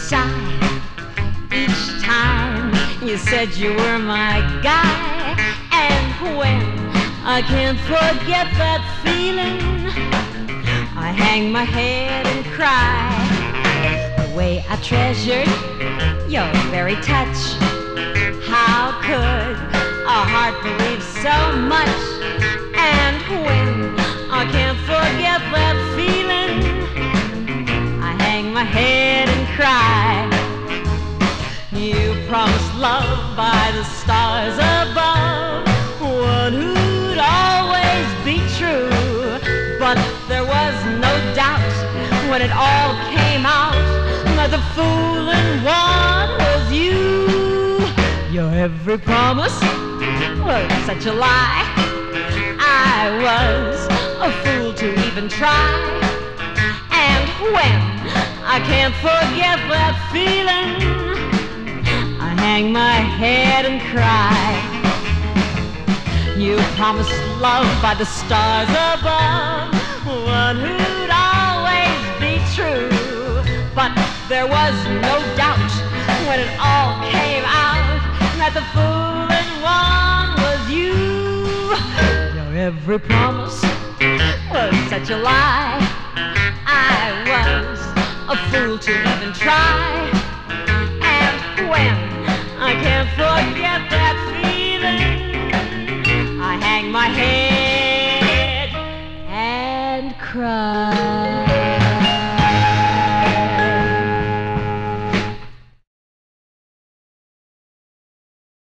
sigh each time you said you were my guy. And when I can't forget that feeling, I hang my head and cry. The way I treasured your very touch. How could a heart believe so much? And when I can't forget that feeling, I hang my head and cry. You promised love by the stars above, one who'd always be true. But there was no doubt when it all came out that the fool-in' one was you. Your every promise was such a lie. I was a fool to even try. And when I can't forget that feeling, I hang my head and cry. You promised love by the stars above, one who'd always be true. But there was no doubt when it all came out that the fool-in' one was you. Your every promise was such a lie. I was a fool to even try. And when I can't forget that feeling, I hang my head and cry.